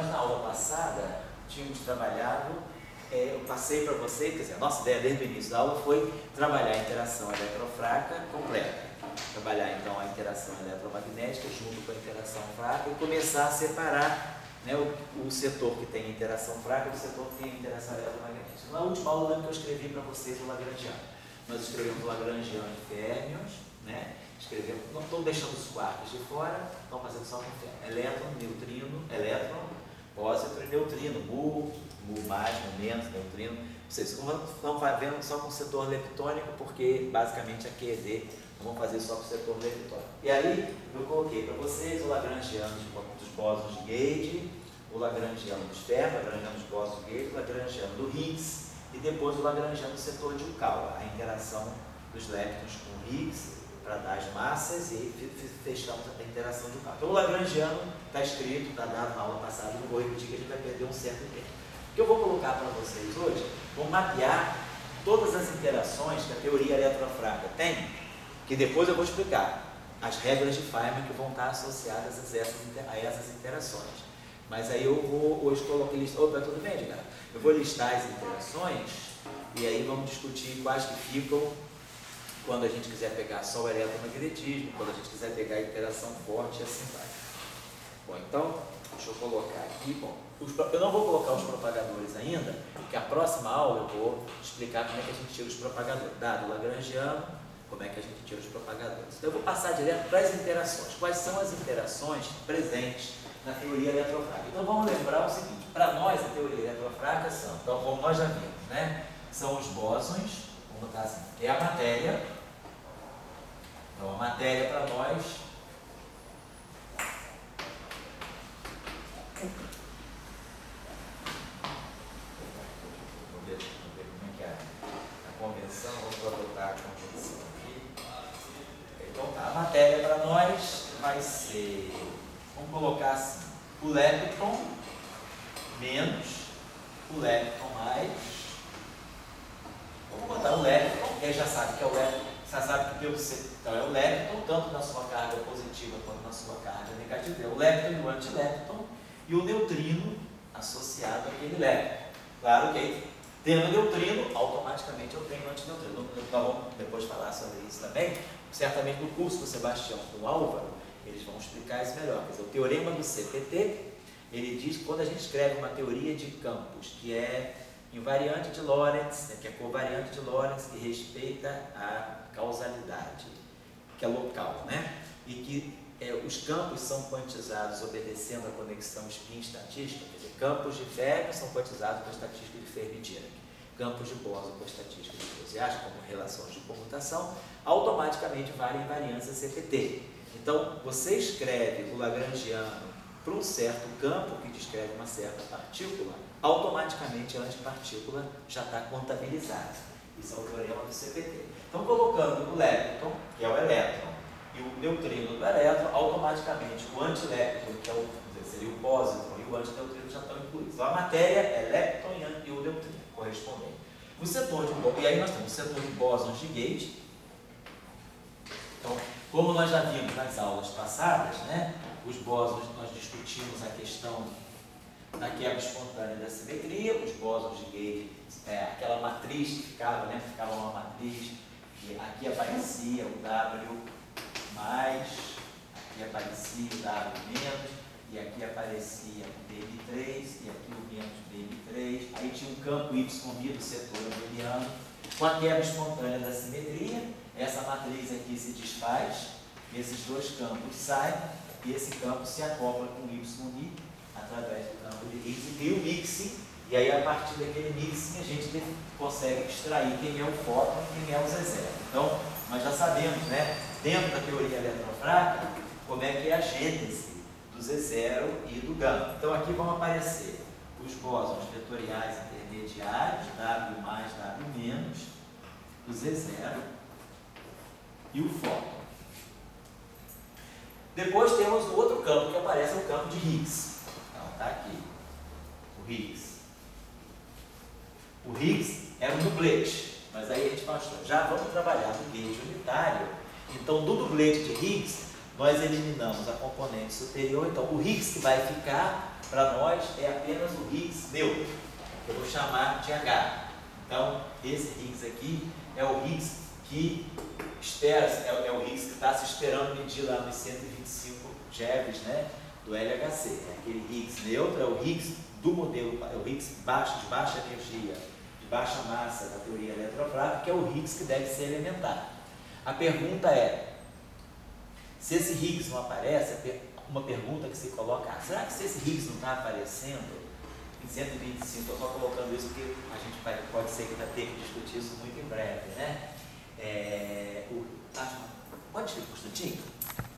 nós na aula passada tínhamos trabalhado, eu passei para vocês, quer dizer, a nossa ideia desde o início da aula foi trabalhar a interação eletrofraca completa. Trabalhar então a interação eletromagnética junto com a interação fraca e começar a separar, né, o setor que tem interação fraca do setor que tem interação eletromagnética. Na última aula eu lembro que eu escrevi para vocês o Lagrangiano. Nós escrevemos o Lagrangiano de férmions, né? Não estou deixando os quarks de fora, estão fazendo só com férmion. Elétron, neutrino, pósitron e neutrino, mu mais, mu menos, neutrino. Vocês estão fazendo só com o setor leptônico, porque basicamente a QED vamos fazer só com o setor leptônico. E aí eu coloquei para vocês o Lagrangiano dos bósons de Gauge, o Lagrangiano dos ferros, o Lagrangiano dos bósons de Gauge, o Lagrangiano do Higgs e depois o Lagrangiano do setor de Yukawa, a interação dos leptons com Higgs para dar as massas e fechamos a interação de Yukawa. Então o Lagrangiano está escrito, está dado na aula passada, não vou repetir que a gente vai perder um certo tempo. O que eu vou colocar para vocês hoje, vou mapear todas as interações que a teoria eletrofraca tem, que depois eu vou explicar as regras de Feynman que vão estar associadas a essas interações. Mas aí eu vou hoje colocar opa, tudo bem, Edgar? Eu vou listar as interações e aí vamos discutir quais que ficam quando a gente quiser pegar só o eletromagnetismo, quando a gente quiser pegar a interação forte e assim vai. Bom, então, deixa eu colocar aqui. Bom, eu não vou colocar os propagadores ainda, porque a próxima aula eu vou explicar como é que a gente tira os propagadores. Dado o Lagrangiano, como é que a gente tira os propagadores. Então eu vou passar direto para as interações. Quais são as interações presentes na teoria eletrofraca? Então vamos lembrar o seguinte, para nós a teoria eletrofraca são, então como nós já vimos, né? São os bósons, vamos botar assim, é a matéria. Então a matéria para nós vamos ver como é que é a convenção, vamos adotar a convenção aqui. Então tá, a matéria para nós vai ser, vamos colocar assim, o lepton menos o lepton mais, vamos botar o lepton, que aí já sabe que é o lepton, já sabe que pelo então é o lepton, tanto na sua carga positiva quanto na sua carga negativa, é o lepton e o antilepton, e o neutrino associado àquele lepton. Claro que aí, tendo neutrino, automaticamente eu tenho antineutrino. Nós vamos depois falar sobre isso também. Certamente no curso do Sebastião com o Álvaro, eles vão explicar isso melhor. Quer dizer, o teorema do CPT, ele diz que quando a gente escreve uma teoria de campos, que é invariante de Lorentz, né, que é covariante de Lorentz, que respeita a causalidade, que é local, né? E que os campos são quantizados obedecendo a conexão spin-estatística, quer dizer, campos de férmion são quantizados com a estatística de Fermi-Dirac, campos de bóson com a estatística de Cauchy como relações de comutação, automaticamente vale a invariância CPT. Então, você escreve o Lagrangiano para um certo campo que descreve uma certa partícula, automaticamente a antipartícula já está contabilizada. Isso é o teorema do CPT. Então, colocando o lepton, que é o elétron, e o neutrino do elétron, automaticamente o antilepton, que seria o pósitron, e o antineutrino já estão incluídos. Então a matéria é lepton e o neutrino, correspondente. O setor de bósons, e aí nós temos o setor de bósons de Gauge. Então, como nós já vimos nas aulas passadas, né, os bósons, nós discutimos a questão da quebra espontânea da simetria, os bósons de Gauge, aquela matriz que ficava, né, ficava uma matriz, que aqui aparecia o W mais, aqui aparecia o W menos, e aqui aparecia o BM3, e aqui o menos BM3, aí tinha um campo YB do setor abeliano, com a quebra espontânea da simetria, essa matriz aqui se desfaz, esses dois campos saem, e esse campo se acopla com o YI, através do campo de Higgs, e cria o mixing, e aí a partir daquele mixing a gente consegue extrair quem é o fóton e quem é o Z0. Então, nós já sabemos, né, dentro da teoria eletrofraca, como é que é a gênese do Z0 e do gama. Então aqui vão aparecer os bósons vetoriais intermediários, W mais, W menos, o Z0 e o fóton. Depois temos o outro campo que aparece, o campo de Higgs. Então está aqui, o Higgs. O Higgs era um dublete, mas aí a gente mostrou, já vamos trabalhar no gauge unitário. Então, do dublete de Higgs, nós eliminamos a componente superior. Então, o Higgs que vai ficar para nós é apenas o Higgs neutro, que eu vou chamar de H. Então, esse Higgs aqui é o Higgs que espera, é o Higgs que está se esperando medir lá nos 125 GeVs, né, do LHC. É aquele Higgs neutro, é o Higgs do modelo, é o Higgs de baixa energia, de baixa massa da teoria eletrofrágil, que é o Higgs que deve ser elementar. A pergunta é, se esse Higgs não aparece, uma pergunta que se coloca, será que se esse Higgs não está aparecendo em 125, estou só colocando isso porque a gente pode ser que vai ter que discutir isso muito em breve, né? Pode ir um instantinho?